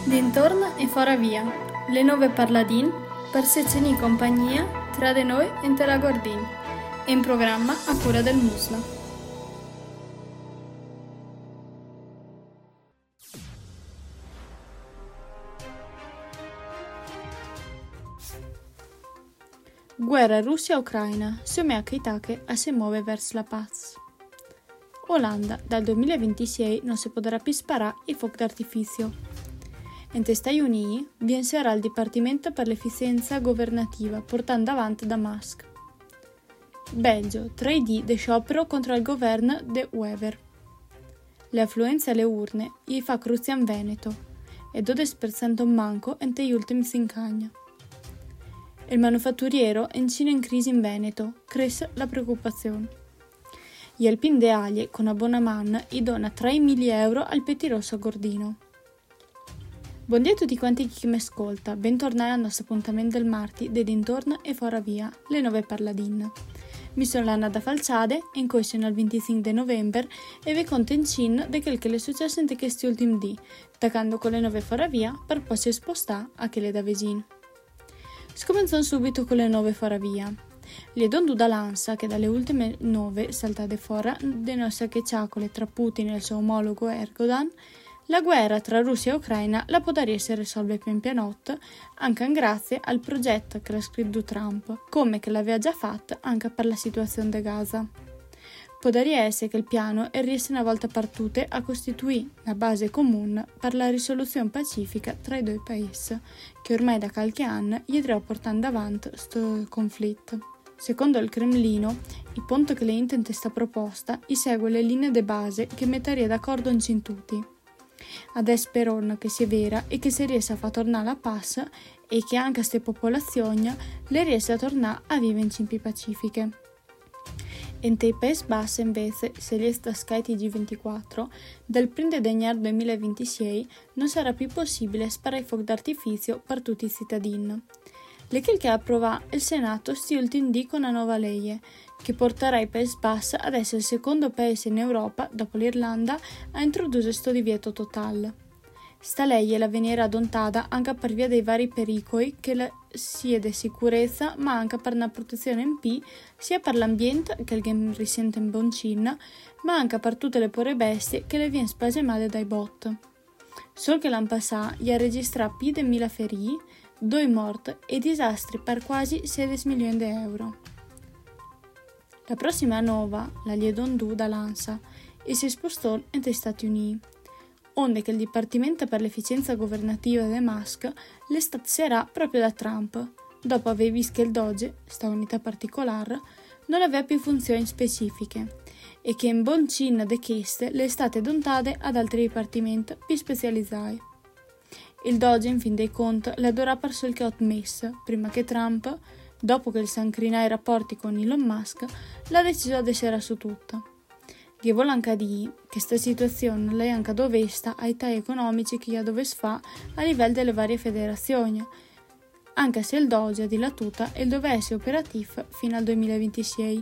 Dintorno e fora via, le nove parladin, per se ceni compagnia, tra de noi e te la guardin, e in programma a cura del Musla. Guerra Russia-Ucraina, Somea Keitake a se muove verso la paz. Olanda, dal 2026 non si potrà più sparare i fuochi d'artificio. In Stati Uniti vincerà il Dipartimento per l'Efficienza Governativa portando avanti Damasco. Belgio, 3D di sciopero contro il governo de Wever. Le affluenze alle urne gli fa cruzia in Veneto e 12% manco entro gli ultimi 5 anni. Il manufatturiero è in crisi in Veneto, cresce la preoccupazione. Gli Alpin de Aglie con abbonamento gli dona 3.000 euro al Pettirosso a Gordino. Buongiorno a tutti quanti chi mi ascolta, bentornati al nostro appuntamento del martedì de Dintorno e fora via, le nove parladin. Mi sono Anna da Falciade, in cui sono il 25 di novembre e vi conto in cin di quel che le è successo in questi ultimi dì, taccando con le nove fora via per poi si spostare a quelle da vicino. Scominciamo subito con le nove fora via. Le dondu da Lanza che dalle ultime 9 saltate fora denuncia che ciacole tra Putin e il suo omologo Erdogan, la guerra tra Russia e Ucraina la potrà essere risolta pian pianotto anche grazie al progetto che l'ha scritto Trump, come che l'aveva già fatto anche per la situazione di Gaza. Potrebbe essere che il piano riesca una volta per tutte a costituire una base comune per la risoluzione pacifica tra i due paesi, che ormai da qualche anno gli andrà portando avanti questo conflitto. Secondo il Cremlino, il punto che le intende sta proposta segue le linee di base che metteria d'accordo in tutti. Adesso sperano che sia vera e che si riesca a far tornare la paz e che anche queste popolazioni le riesca a tornare a vivere in cimpi pacifiche. In dei Paesi Bassi invece, se gli scaiti G24, dal 1 gennaio 2026 non sarà più possibile sparare fuochi d'artificio per tutti i cittadini. L'Echel che approva il Senato sti ultimi dì con una nuova legge che porterà i Paesi Bassi ad essere il secondo paese in Europa, dopo l'Irlanda, a introdurre questo divieto totale. Sta legge la venirà adottata anche per via dei vari pericoli che sia di sicurezza ma anche per una protezione in P sia per l'ambiente che il risente in boncina ma anche per tutte le povere bestie che le viene spasimate dai bot. Solo che l'anno passato gli ha registrato più di 1.000 feriti, 2 morti e disastri per quasi 16 milioni di euro. La prossima nuova, la Liedondu da Lanza, e si spostò negli Stati Uniti, onde che il Dipartimento per l'Efficienza Governativa di Musk le stazierà proprio da Trump, dopo aver visto che il Doge, sta unità particolare, non aveva più funzioni specifiche e che in boncina de queste le state donate ad altri dipartimenti più specializzati. Il Doge, in fin dei conti, le adora per sol che ha messo, prima che Trump, dopo che il s'ancrinà i rapporti con Elon Musk, l'ha deciso di essere su tutto. Dio vuole anche dire che questa situazione lei anche dovesta ai tagli economici che dovesse fare a livello delle varie federazioni, anche se il Doge di la tuta e doveva essere operativo fino al 2026.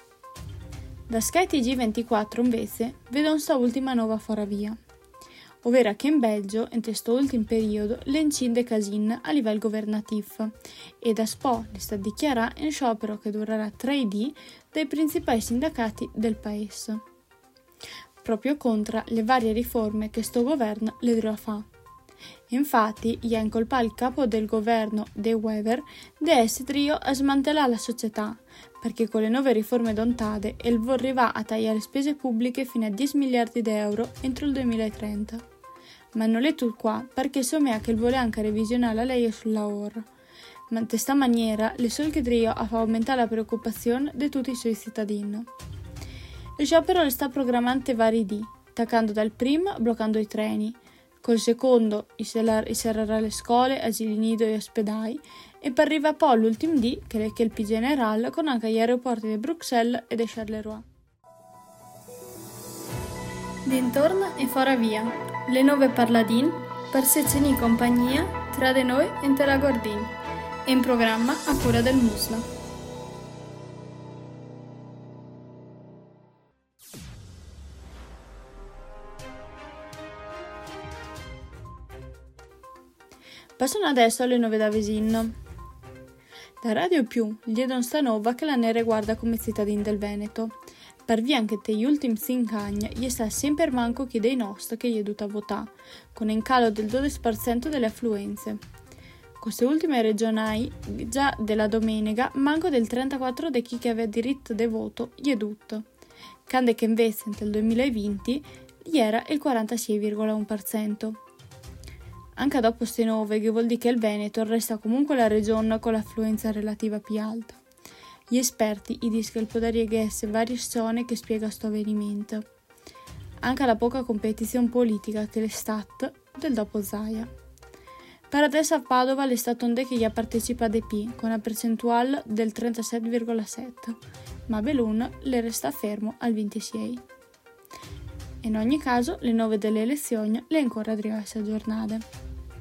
Da Sky TG24 invece vedono sta ultima nuova fora via, ovvero che in Belgio, in questo ultimo periodo, le incide casin a livello governativo e da SPO le sta dichiarando in sciopero che durerà 3 dì dai principali sindacati del paese, proprio contro le varie riforme che sto governo le dovrà fare. Infatti, gli ha incolpato il capo del governo, De Wever, di essere trio a smantellare la società, perché con le nuove riforme dontate il vorrà a tagliare le spese pubbliche fino a 10 miliardi di euro entro il 2030. Ma non è tutto qua, perché somea che vuole anche revisionare la legge sulla lavoro. Ma in questa maniera le solche trio a far aumentare la preoccupazione di tutti i suoi cittadini. Il sciopero le sta programmando vari dì, attaccando dal primo bloccando i treni, col secondo serrerà le scuole, asili nido e ospedali e per arrivare poi all'ultimo dì che è il più generale con anche gli aeroporti di Bruxelles e di Charleroi. Dintorno e fora via, le nove parladin per se ceni compagnia tra de noi e te la guardin, e in programma a cura del Musla. Passano adesso alle 9 da Vesin. Da Radio Più, gli don stanova che la ne riguarda come cittadin del Veneto. Per via che negli ultimi 5 anni gli sta sempre manco chi dei nostri che gli è dovuto votare, con un calo del 12% delle affluenze. Queste ultime regionali, già della domenica, manco del 34% di chi che aveva diritto di voto gli è dotto, cande che invece nel 2020 gli era il 46,1%. Anche dopo queste 9, che vuol dire che il Veneto resta comunque la regione con l'affluenza relativa più alta. Gli esperti dicono che il potere essere varie zone che spiega questo avvenimento. Anche la poca competizione politica che è stata del dopo Zaia. Per adesso a Padova è stato un che gli ha partecipato di più, con una percentuale del 37,7%, ma Belun le resta fermo al 26%. In ogni caso, le 9 delle elezioni le ancora diverse giornate.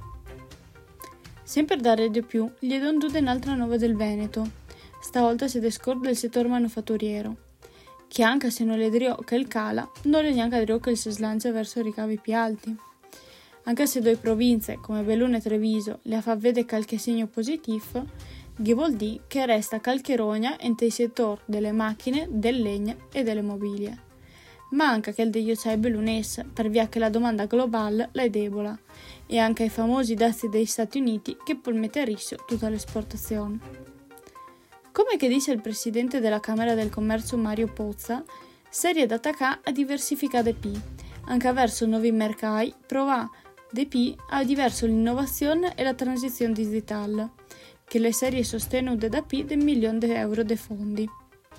Sempre da Radio Più, gli do un'altra 9 del Veneto. Stavolta si descorda il settore manufatturiero, che anche se non le dirò che il cala, non le neanche dirò che si slancia verso ricavi più alti. Anche se 2 province, come Belluno e Treviso, le fa vedere qualche segno positivo, che vuol dire che resta qualche rogna entro il settore delle macchine, del legno e delle mobilie. Ma anche che il degli acciai bellunese, per via che la domanda globale la è debole, e anche i famosi dazi degli Stati Uniti che può mettere a rischio tutta l'esportazione. Come che dice il presidente della Camera del Commercio Mario Pozza, serie d'attaccare a diversificare di più, anche verso nuovi mercati, provare di più a diverso l'innovazione e la transizione digitale, che le serie sostenute da più di $1 milione di fondi.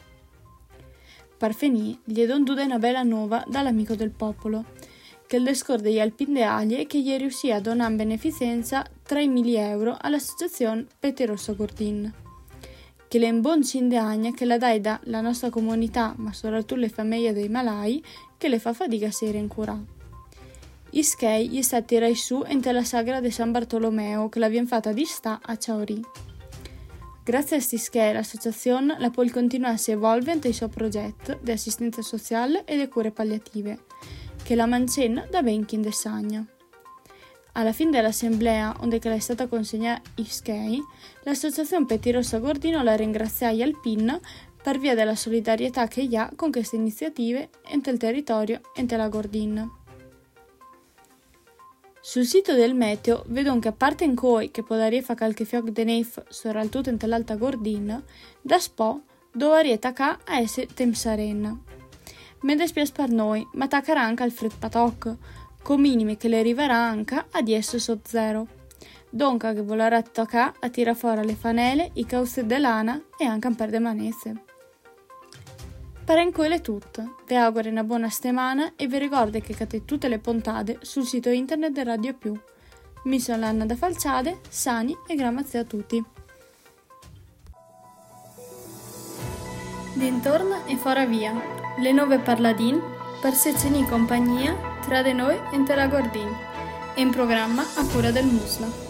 Per finire, gli do una bella nuova dall'amico del popolo, che il discorso degli alpindeagli è che gli riuscì a donare in beneficenza €3.000 all'associazione Pete Rosso Gordin, che è un buon cindeagna che la dai da la nostra comunità, ma soprattutto le famiglie dei malai, che le fa fatica a essere in cura. Ischei gli sta tirai su entro la sagra di San Bartolomeo, che l'abbiamo fatta di sta a Ciauri. Grazie a Ischei l'associazione la può continuare a si evolvere nei suoi progetti di assistenza sociale e di cure palliative, che la mancenna da benchi in desagna. Alla fine dell'assemblea, onde che è stata consegnata Ischei, l'associazione Pete Rosso Gordino la ringrazia al PIN per via della solidarietà che ha con queste iniziative entro il territorio entro la Gordin. Sul sito del meteo vedo che a parte in coi che può dare fa qualche fioc de neve soprattutto entro l'alta Gordin, da spo dovrebbe tacca a essere temsarena. Me despiace per noi, ma taccherà anche al fred patoc, con minimi che le arriverà anche a 10 sotto zero. Donca che volerà toccare a tirare fuori le fanele, i causi de lana e anche un per de manezze. Per in quello è tutto. Vi auguro una buona settimana e vi ricordo che avete tutte le puntate sul sito internet di Radio Più. Mi sono Anna da Falciade, sani e grazie a tutti. Dintorno e fora via, le 9 parladin per sezioni compagnia tra di noi e la Gordin, in programma a cura del Musla.